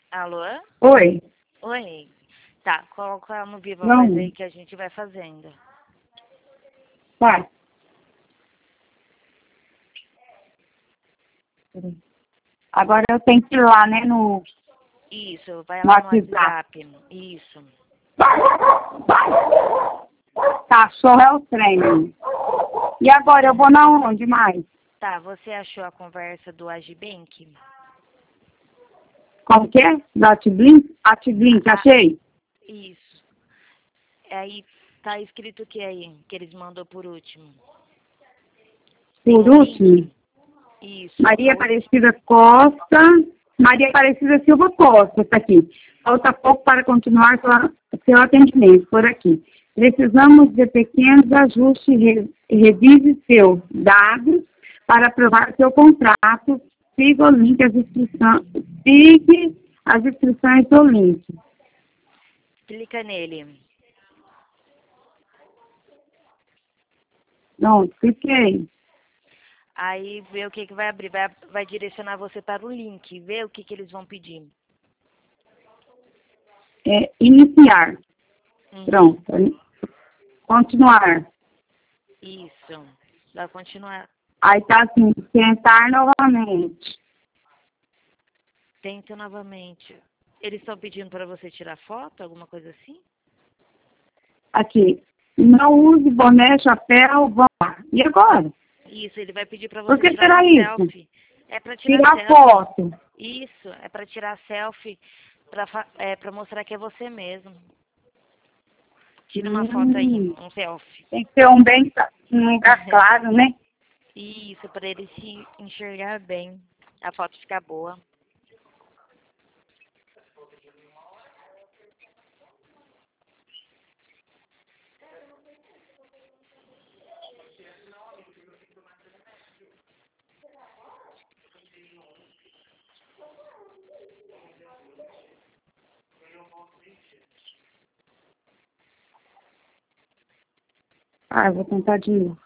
Alô? Oi. Oi. Tá, coloca ela no vivo a Não. voz aí que a gente vai fazendo. Vai. Agora eu tenho que ir lá, né, no Isso, vai no lá no WhatsApp. WhatsApp. Isso. Cachorro é o trem. E agora eu vou na onde mais? Tá, você achou a conversa do Agibank? Como que é? Da Atiblink? Atiblink, achei. Isso. Aí tá escrito o que aí? Que eles mandou por último. Tem Por um último, link? Isso. Maria Aparecida Costa. Maria Aparecida Silva Costa, está aqui. Falta pouco para continuar seu atendimento por aqui. Precisamos de pequenos ajustes. Revise seus dados para aprovar seu contrato. Siga o link, siga as instruções do link. Clica nele. Não, cliquei. Aí vê o que vai abrir. Vai direcionar você para o link. Vê o que eles vão pedir. Iniciar. Uhum. Pronto. Continuar. Isso. Vai continuar. Aí tá assim, tentar novamente. Tenta novamente. Eles estão pedindo para você tirar foto, alguma coisa assim? Aqui, não use boné, chapéu, vamos lá. E agora? Isso, ele vai pedir para Por você que tirar será uma isso? selfie. É para tirar Tirar selfie. foto. Isso, é para tirar selfie, para mostrar que é você mesmo. Tira uma foto aí, um selfie. Tem que ser um lugar claro, né? Isso, para ele se enxergar bem. A foto ficar boa. Eu vou tentar de novo.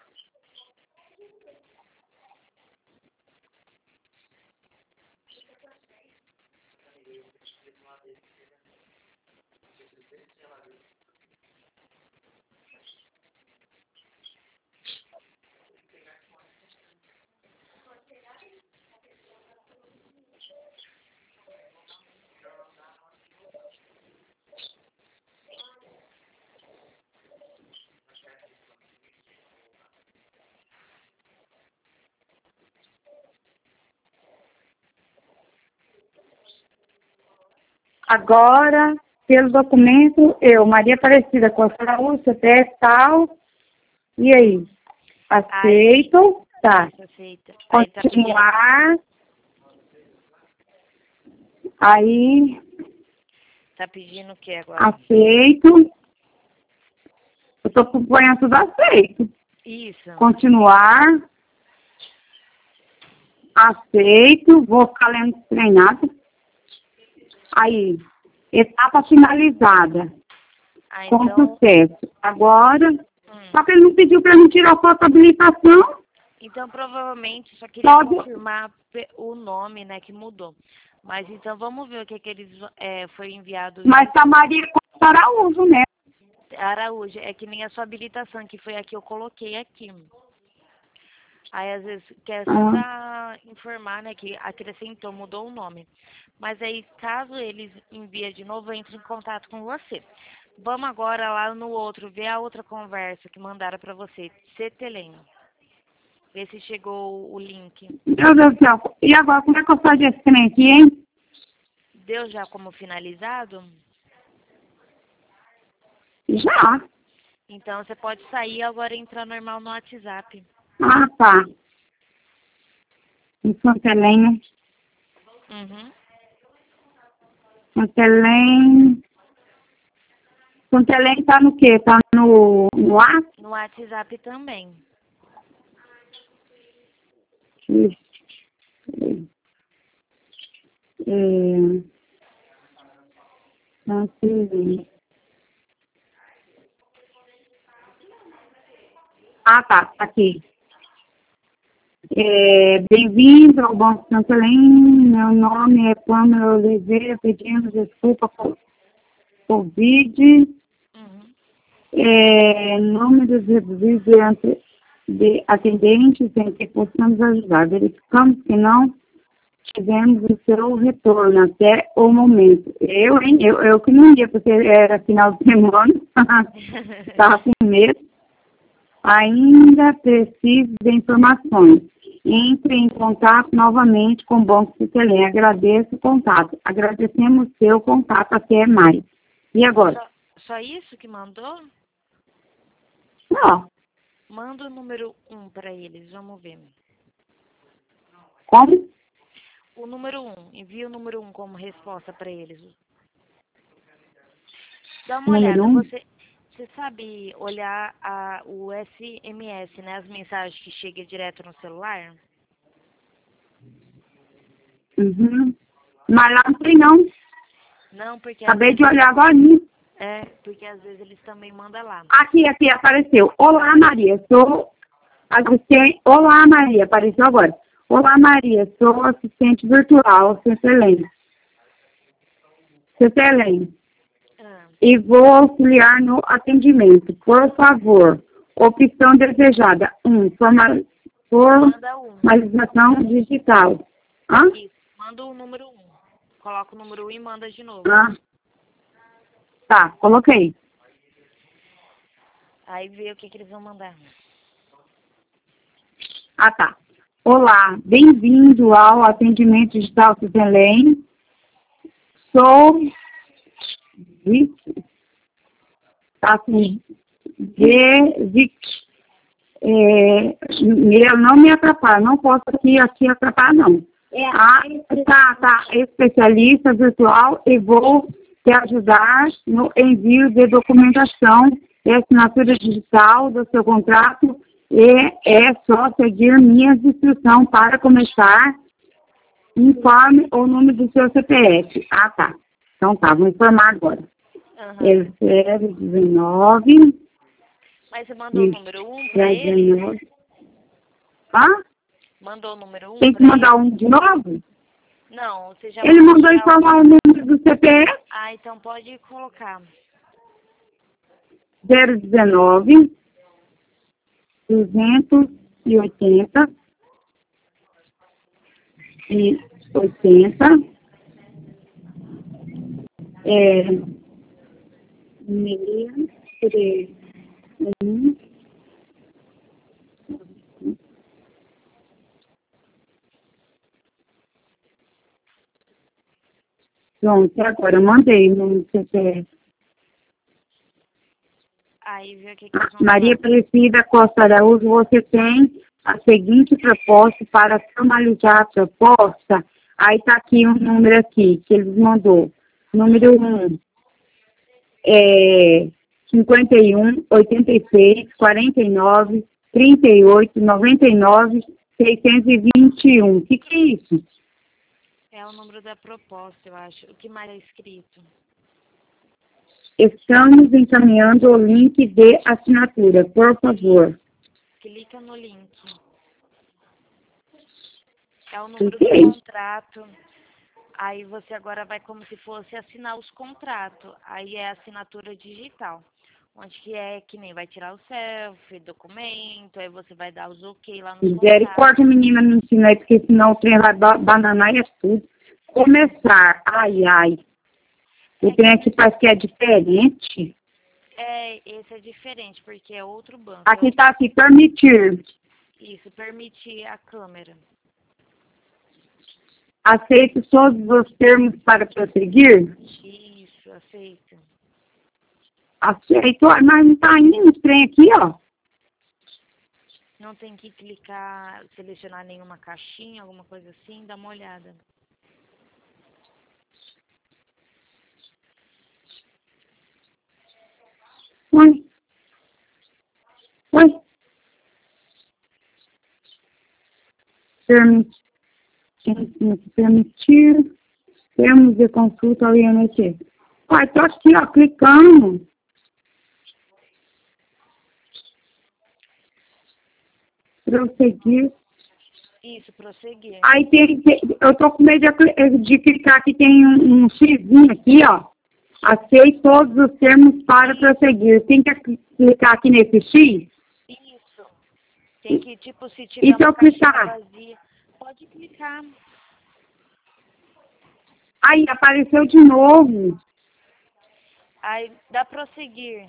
Agora, pelo documento, eu, Maria Aparecida Costa Araújo, CPF tal. E aí? Aceito. Tá. Isso, aceita. Aí tá pedindo. Continuar. Aí, Tá pedindo o que agora? aceito. Eu tô acompanhando tudo aceito. Isso. Continuar. Aceito. Vou ficar lendo treinado. Aí, etapa finalizada. Com Então. sucesso. Agora, só que ele não pediu para mim tirar foto da habilitação. Então, provavelmente, só queria confirmar o nome, né, que mudou. Mas, então, vamos ver o que eles... foi enviado... Mas tá Maria Costa Araújo, né? Araújo, é que nem a sua habilitação, que foi a que eu coloquei aqui. Aí, às vezes, quer só pra informar, né, que acrescentou, mudou o nome. Mas aí, caso eles enviem de novo, eu entro em contato com você. Vamos agora lá no outro, ver a outra conversa que mandaram pra você, CTLEM. Ver se chegou o link. Meu Deus do céu. E agora, como é que eu faço esse trem aqui, hein? Deu já como finalizado? Já. Então, você pode sair e agora entrar normal no WhatsApp. Tá. Em Santelém, né? Uhum. Santelém. Santelém tá no quê? Tá no ar? No WhatsApp também. Santelém. Tá aqui. Bem-vindo ao Banco Santa Helena. Meu nome é Pamela Oliveira, pedindo desculpa por Covid. Números reduzidos de atendentes em que possamos ajudar. Verificamos que não tivemos o seu retorno até o momento. Eu que não ia, porque era final de semana, estava com medo. Ainda preciso de informações. Entre em contato novamente com o Banco Cicelém. Agradeço o contato. Agradecemos seu contato até mais. E agora? Só isso que mandou? Não. Manda o número 1 para eles, vamos ver. Como? O número 1. Envia o número 1 como resposta para eles. Dá uma olhada. Você sabe olhar o SMS, né? As mensagens que chegam direto no celular? Uhum. Mas lá não tem, não. Não, porque... Acabei de olhar agora. Porque às vezes eles também mandam lá. Aqui, apareceu. Olá, Maria. Sou assistente... Olá, Maria. Apareceu agora. Olá, Maria. Sou assistente virtual, Cicelém. E vou auxiliar no atendimento. Por favor, opção desejada. 1. Formalização digital. Isso. Manda o número 1. Coloca o número 1 e manda de novo. Tá, coloquei. Aí vê o que eles vão mandar. Tá. Olá, bem-vindo ao atendimento digital Cicelém. Sou... não me atrapalha, não posso aqui atrapalhar, não. Especialista virtual e vou te ajudar no envio de documentação e assinatura digital do seu contrato e é só seguir minhas instruções para começar. Informe o número do seu CPF. Tá. Então tá, vou informar agora. 019. Mas você mandou o número 1 para ele? Mandou o número 1 Tem que mandar um de novo? Não, você já Ele mandou informar o número do CPF. Então pode colocar. 019 280 e 80 Pronto, agora eu mandei no CPF. Aí vê o que Maria Aparecida Costa Araújo, você tem a seguinte proposta para formalizar a proposta. Aí está aqui um número aqui que eles mandou. Número 1 é 51 86 49 38 99 621. O que é isso? É o número da proposta, eu acho. O que mais é escrito? Estamos encaminhando o link de assinatura, por favor. Clica no link. É o número do contrato. Aí você agora vai como se fosse assinar os contratos. Aí é assinatura digital. Onde que é que nem vai tirar o selfie, documento, aí você vai dar os ok lá no contrato. Misericórdia, menina, me ensina aí, porque senão o trem vai bananar e é tudo. Começar, O trem aqui parece que é diferente. Esse é diferente, porque é outro banco. Aqui está aqui, permitir. Isso, permitir a câmera. Aceito todos os termos para prosseguir? Isso, aceito. Aceito, mas não está indo o trem aqui, ó. Não tem que clicar, selecionar nenhuma caixinha, alguma coisa assim, dá uma olhada. Oi. Permitir termos de consulta ao INSS. Estou aqui, ó, clicando. Prosseguir. Isso, prosseguir. Aí eu tô com medo de clicar aqui, tem um xizinho aqui, ó. Aceite todos os termos para prosseguir. Tem que clicar aqui nesse X? Isso. Tem que, tipo, se tiver E se eu uma caixinha clicar? vazia, pode clicar. Aí apareceu de novo. Aí dá prosseguir.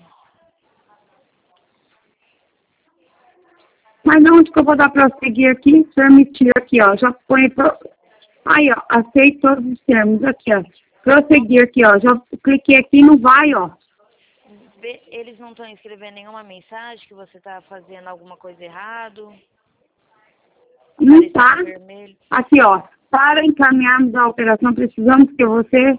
Mas onde que eu vou dar prosseguir aqui? Permitir aqui, ó. Já põe... Aí, ó. Aceite todos os termos. Aqui, ó. Prosseguir aqui, ó. Já cliquei aqui e não vai, ó. Eles não estão escrevendo nenhuma mensagem que você está fazendo alguma coisa errado? Não tá. Vermelho. Aqui, ó. Para encaminharmos a operação, precisamos que você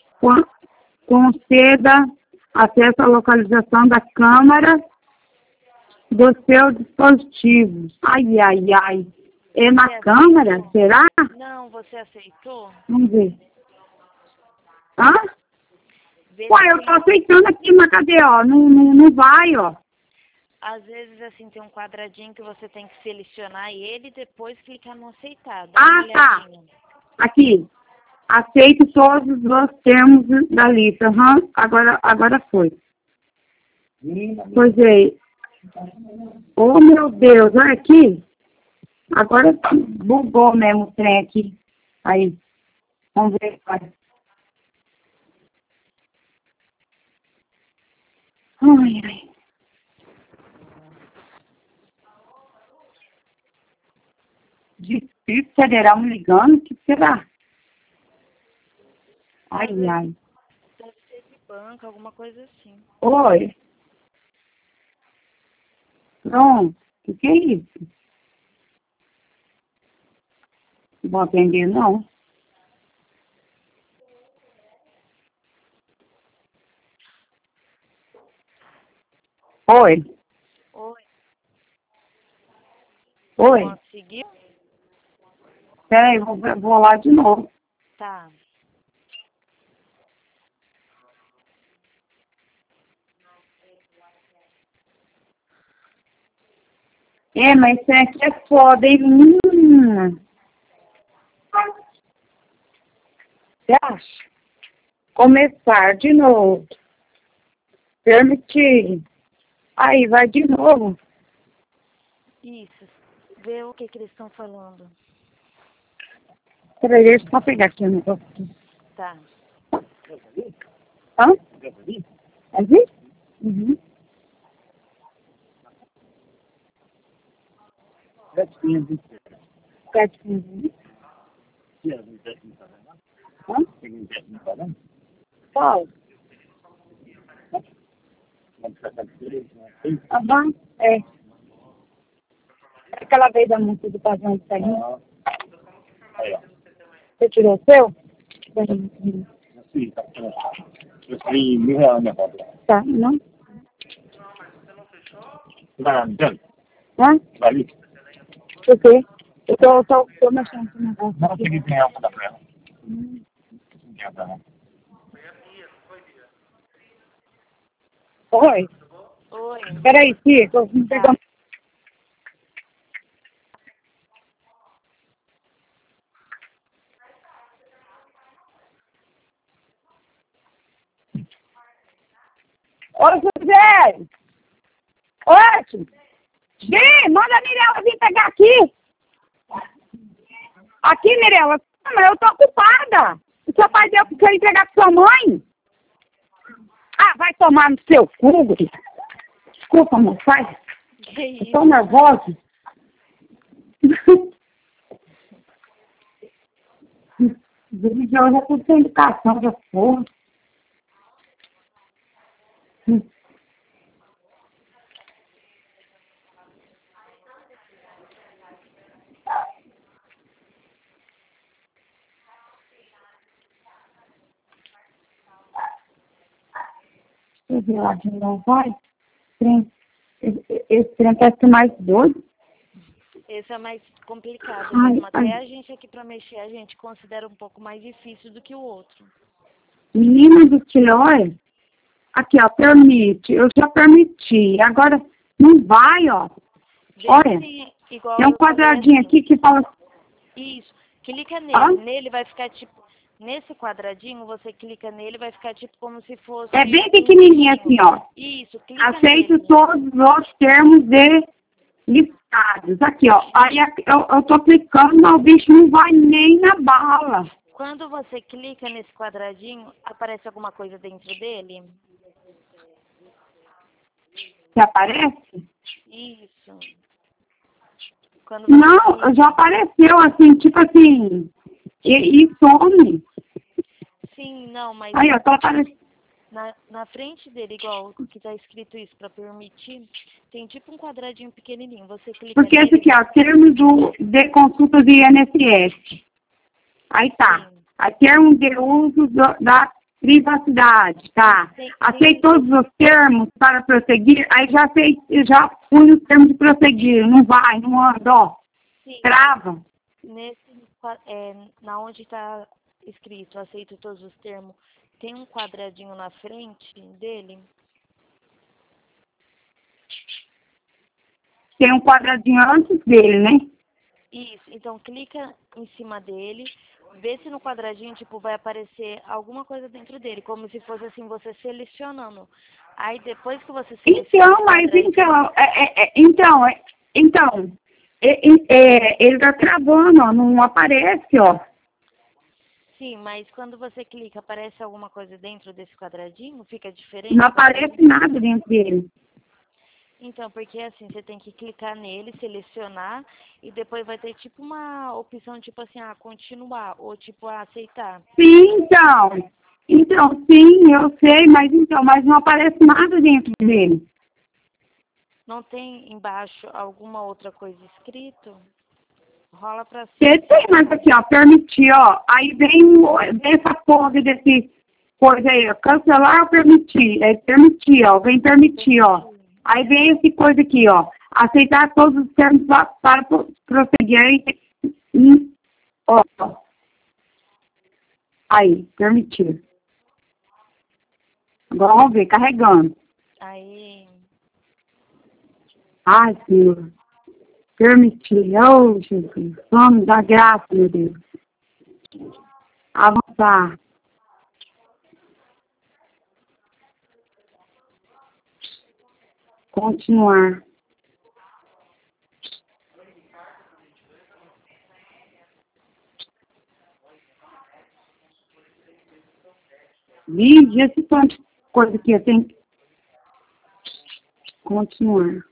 conceda acesso à localização da câmara do seu dispositivo. Ai, ai, ai. É na câmera? Aceitou? Será? Não, você aceitou? Vamos ver. Hã? Vê Ué, se eu tem- tô aceitando aqui, mas cadê, ó? Não vai, ó. Às vezes, assim, tem um quadradinho que você tem que selecionar ele e depois clicar no aceitar. Dá Ah, uma tá. olhadinha. Aqui. Aceite todos os termos da lista. Agora foi. Pois é. Oh, meu Deus, olha aqui. Agora bugou mesmo o trem aqui. Aí. Vamos ver agora. Ai, ai. Distrito Federal me ligando? O que será? Ai, ai. Deve ser de banco, alguma coisa assim. Oi. Pronto. O que é isso? Não vou atender, não. Oi. Oi, Oi. conseguiu? Peraí, vou lá de novo. Tá. É, mas isso aqui é foda, hein? Você acha? Começar de novo. Permitir. Aí, vai de novo. Isso. Vê o que eles estão falando. Peraí, deixa eu só pegar aqui o negócio. Tá. Hã? Aqui? Uhum. Certinho. Hã? Qual? Aham, é. Aquela vez da música do Pazão de Sainha. Você tirou o seu? Tá, não? Hã? O quê? Eu tô mexendo com o negócio aqui. Oi? Oi. Peraí, Chico, eu vou pegar... Oi, José! Oi! Vem, manda a Mirella vir pegar aqui! Aqui, Mirella, mas eu tô ocupada! O seu pai deu pra entregar pra sua mãe? Ah, vai tomar no seu cu, guri. Desculpa, meu pai. Que Eu isso? tô nervosa. Ele já usa tudo sem educação, já porra. Esse lá de novo, vai. Esse trem parece ser mais doido. Esse é mais complicado Ai, mesmo. Até ai. a gente aqui pra mexer, a gente considera um pouco mais difícil do que o outro. Menina do céu, olha. Aqui, ó, permite. Eu já permiti. Agora não vai, ó. Vê Olha, se, igual tem um eu falei quadradinho assim, aqui que fala Isso. Clica Hã? nele. Nele vai ficar tipo... Nesse quadradinho, você clica nele, vai ficar tipo como se fosse É bem um pequenininho assim, ó. Isso, clica Aceito nele. todos os termos de listados. Aqui, ó. Aí eu tô clicando, mas o bicho não vai nem na bala. Quando você clica nesse quadradinho, aparece alguma coisa dentro dele? Que aparece? Isso. Quando você Não, clica. já apareceu assim, tipo assim, e some. Sim, não, mas Aí, ó, tá aparecendo. na frente dele, igual que tá escrito isso para permitir, tem tipo um quadradinho pequenininho. Você clica Porque esse nele. aqui, ó, termos de consulta de INSS. Aí tá. Sim. Aí termos de uso da privacidade, tá. Aceito Tem todos os termos para prosseguir, aí já fui no termo de prosseguir, não vai, não anda, ó. sim, Trava. na onde está escrito aceito todos os termos, tem um quadradinho na frente dele. Tem um quadradinho antes dele, né? Isso, então clica em cima dele, vê se no quadradinho, tipo, vai aparecer alguma coisa dentro dele, como se fosse assim, você selecionando. Aí depois que você seleciona Então, esse mas quadradinho, ele tá travando, ó, não aparece, ó. sim, mas quando você clica, aparece alguma coisa dentro desse quadradinho? Fica diferente Não o quadradinho? aparece nada dentro dele. Então, porque assim, você tem que clicar nele, selecionar, e depois vai ter tipo uma opção, tipo assim, continuar, ou tipo, aceitar. Sim, sim, eu sei, mas não aparece nada dentro dele. Não tem embaixo alguma outra coisa escrito? Rola pra Você cima, assim, tem mais aqui, ó, permitir, ó. Aí vem essa porra desse coisa aí, ó, cancelar ou permitir. É permitir, ó, vem permitir, ó. permitir. Aí vem esse coisa aqui, ó. Aceitar todos os termos para prosseguir. Aí, ó, aí, permitir. Agora vamos ver, carregando. Aí, Ai, Senhor. Permitir. Oh, Jesus. Vamos dar graça, meu Deus. Avançar. Continuar. Vixe, esse tanto de coisa aqui, eu tenho que continuar.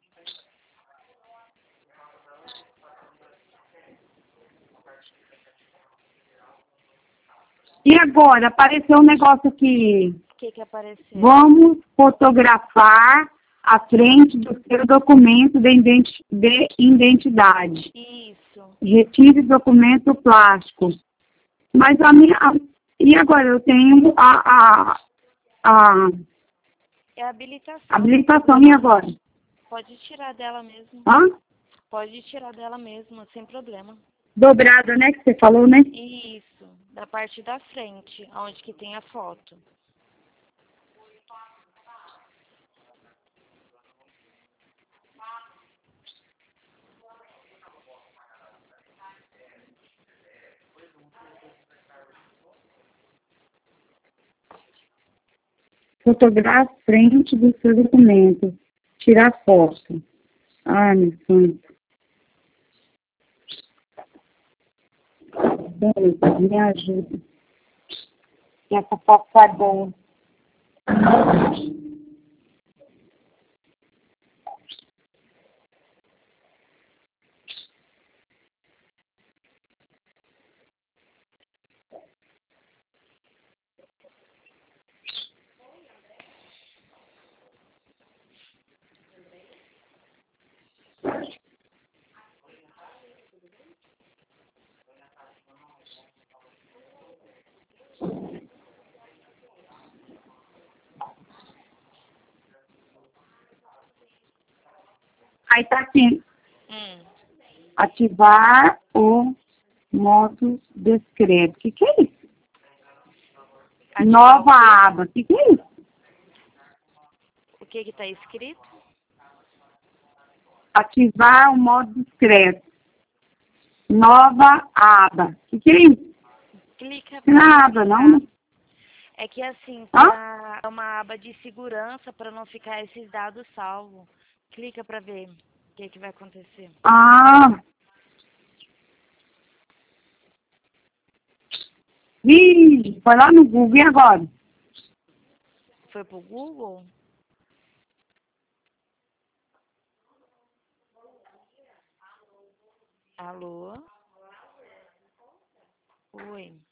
E agora, apareceu um negócio aqui. o que que apareceu? Vamos fotografar a frente do seu documento de identidade. Isso. Retire documento plástico. Mas e agora eu tenho a É habilitação. habilitação, e agora? Pode tirar dela mesmo. Hã? Pode tirar dela mesmo, sem problema. Dobrada, né, que você falou, né? Isso. Da parte da frente, onde que tem a foto. Fotografar a frente do seu documento. Tirar foto. Ai, meu santo. Deus, me ajuda. Que essa foto tá boa. Aí tá aqui. Ativar o modo discreto. O que é isso? Ativar Nova aba. O que é isso? o que que tá escrito? Ativar o modo discreto. Nova aba. O que é isso? Clica Não pra é aba, não? É que assim, Hã? é uma aba de segurança para não ficar esses dados salvos. Clica para ver o que vai acontecer. Ah. Ih, foi lá no Google, e agora? Foi pro Google? Alô? Oi.